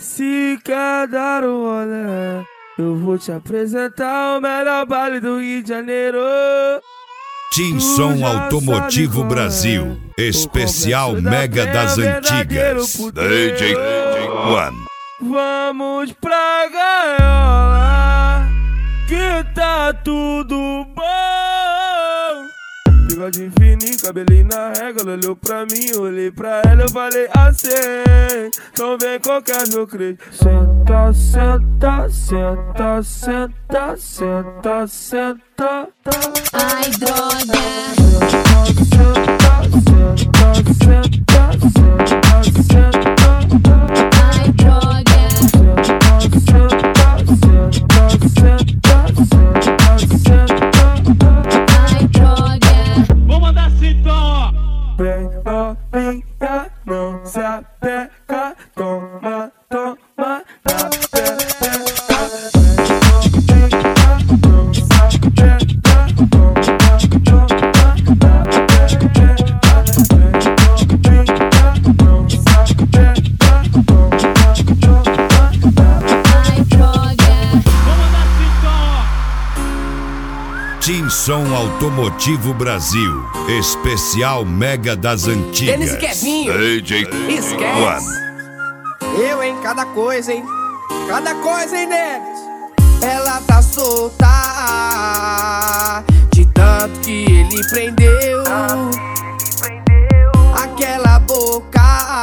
Se quer dar um rolê, eu vou te apresentar o melhor baile do Rio de Janeiro. Tim Som Automotivo Brasil, especial Mega das Antigas, DJ One. Vamos pra gaiola, que tá tudo bom. Bigode fininho, cabelinho na régua. Ela olhou pra mim, eu olhei pra ela, eu falei assim: então vem qualquer meu crente. Senta, senta, senta, senta, senta, senta. Ai, droga. Senta, senta, senta, senta, senta. Ai, droga. Senta, senta, senta, senta, senta. Ai, droga. Vou mandar assim então, ó. Vem novinha, não se apega, toma, toma, na pepeca. Vem novinha, não se apega, toma, toma, na pepeca. Vem novinha, não se apega, toma, toma, na pepeca. Ai, droga. Vou mandar assim então, ó. Tim Som Automotivo Brasil, especial Mega das Antigas, Denis e Kevinho. DJ Esquece. One. Eu, hein? Cada coisa, hein? Cada coisa, hein, Denis? Ela tá solta de tanto que ele prendeu. Aquela boca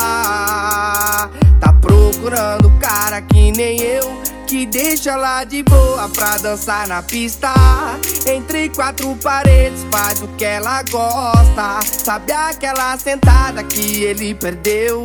tá procurando cara que nem eu, que deixa ela de boa pra dançar na pista. Entre quatro paredes faz o que ela gosta. Sabe aquela sentada que ele perdeu?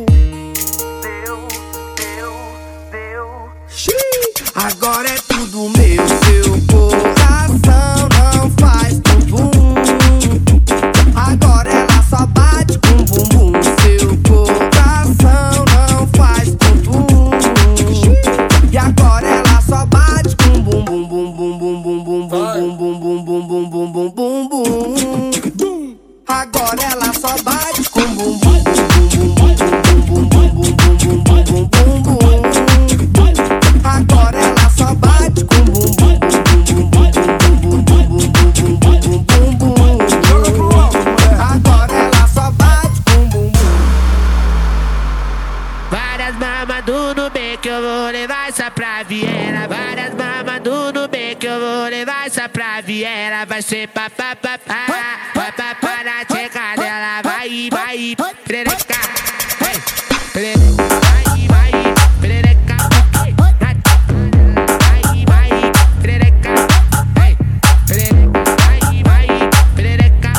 Agora é tudo meu, seu coração não faz bumbum. Agora ela só bate com bumbum. Seu coração não faz bumbum. E agora ela só bate com bumbum, bumbum, bumbum, bumbum, bumbum, bumbum, bumbum, bumbum, bumbum. Agora ela só bate com bumbum, bumbum, bumbum, bumbum, bumbum, bumbum, bumbum, bumbum. Agora ela só bate com bumbum, bumbum, bumbum, bumbum, bumbum, bumbum, bumbum, bumbum. Agora ela só bate com bumbum. Várias mamas do Nubank, eu vou levar essa pra Viena. Várias mamas do Nubank, eu vou levar essa pra Viena. Vai ser papapá, papapá na tcheca dela. Vai, vai, perereca, perereca, vai, vai, perereca, vai, vai, perereca, perereca, vai, vai, perereca,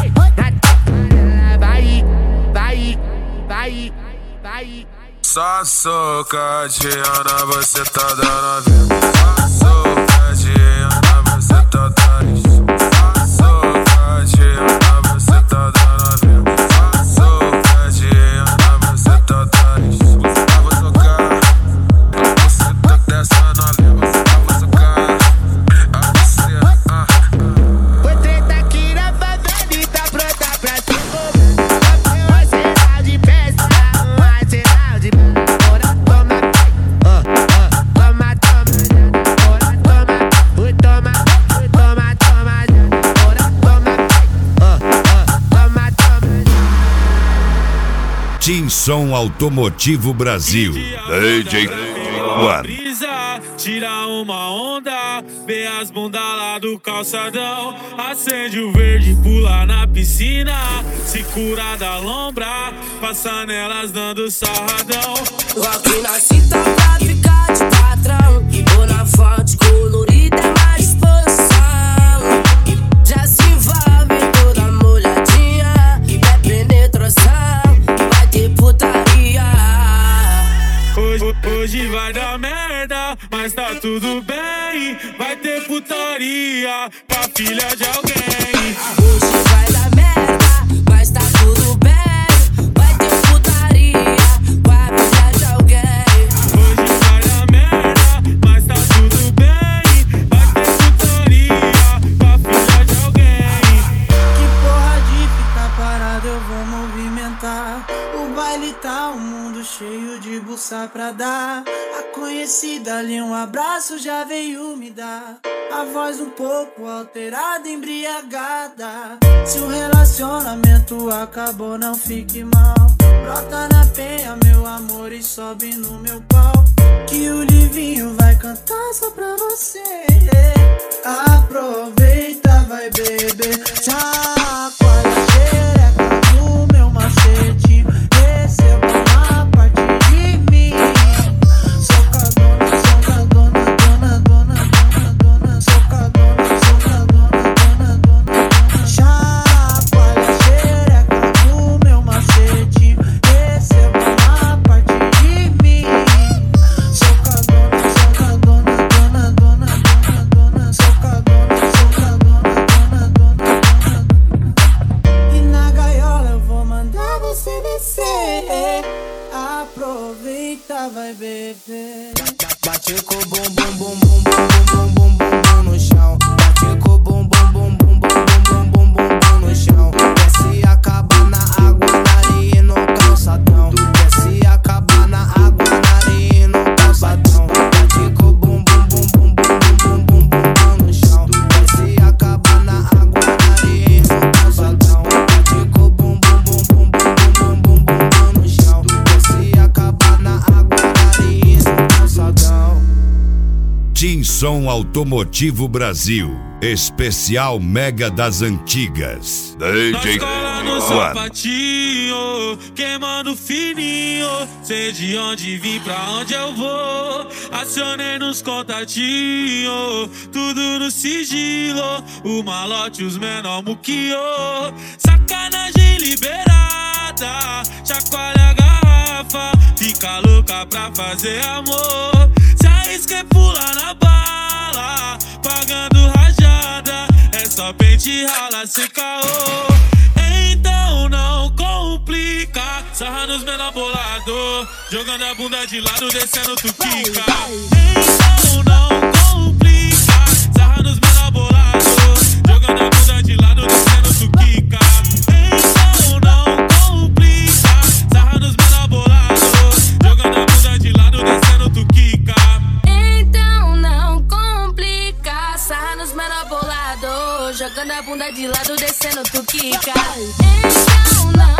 vai, vai, vai, vai. Só socadinha, você tá dando vendo. Só socadinha, você tá dando. Só socadinha, você tá dando vendo. Só socadinha, você tá dando. Você tava socar, você tá descendo ali. Você tava socar, Foi treta aqui na favela e tá pronta pra se envolver. Um arsenal de peça, um arsenal de bora, toma, toma, toma, bora, toma, ui, toma, toma, toma, bora, toma, toma, toma. Tim Som Automotivo Brasil, DJ One. Brisa, tira uma onda, vê as bundas lá do calçadão. Acende o verde, pula na piscina, se cura da lombra, passa nelas dando sarradão. Aqui na cinta pra ficar de patrão. E vou na fonte colorida, é mais exposição. Já se envolve toda molhadinha. E vai penetração, vai ter putaria. Hoje vai dar merda, mas tá tudo bem. Vai ter putaria pra filha de alguém. Hoje vai dar merda, mas tá tudo bem. Vai ter putaria com a filha de alguém. Hoje vai dar merda, mas tá tudo bem. Vai ter putaria pra filha de alguém. Que porra de ficar parado, eu vou movimentar. O baile tá um mundo cheio de buça pra dar. A conhecida ali, um abraço já veio me dar. A voz um pouco alterada, embriagada. Se o relacionamento acabou, não fique mal. Brota na penha, meu amor, e sobe no meu pau. Que o Livinho vai cantar só pra você. Aproveita, vai beber. Chacoalha a xereca no meu macete. Receba uma parte de mim. Socadona, socadona, dona, dona, dona, dona. Socadona, socadona, dona, dona. Chacoalha a xereca no meu macete. Receba uma parte de mim. Socadona, socadona, dona, dona, dona, dona. Socadona, socadona, dona, dona, dona. E na gaiola eu vou mandar você descer. Aproveita, vai beber. Bate com o bum bum bum bum bum bum bum bum no chão. Bate com o bum bum bum bum bum bum bum no chão. Desce e acaba na água, na areia e no calçadão. Desce e acaba na água, na areia e no calçadão. Bate com o bum bum bum bum bum bum bum no chão. Desce e acaba na água, na areia e no calçadão. Bate com o bum bum bum bum bum bum no chão. Desce e acaba na água, na areia e no calçadão. Tinson Automotivo Brasil, especial Mega das Antigas. Nós cola no sapatinho, queimando fininho. Sei de onde vim, pra onde eu vou. Acionei nos contatinhos, tudo no sigilo. O malote, os menor muquiô. Sacanagem liberada, chacoalha a garrafa. Fica louca pra fazer amor. Se arrisca e pula na bala, pagando rajada. É só pente rala sem caô. Então não complica, sarra nos menor bolado, jogando a bunda de lado, descendo tu quica. Então não complica, sarra nos menor bolado, jogando a bunda de lado, descendo tu quica. Então não complica, sarra nos menor bolado, jogando a bunda de lado, descendo tu quica. Então não complica, sarra nos menor bolado, jogando a bunda de lado, descendo tu quica. Então não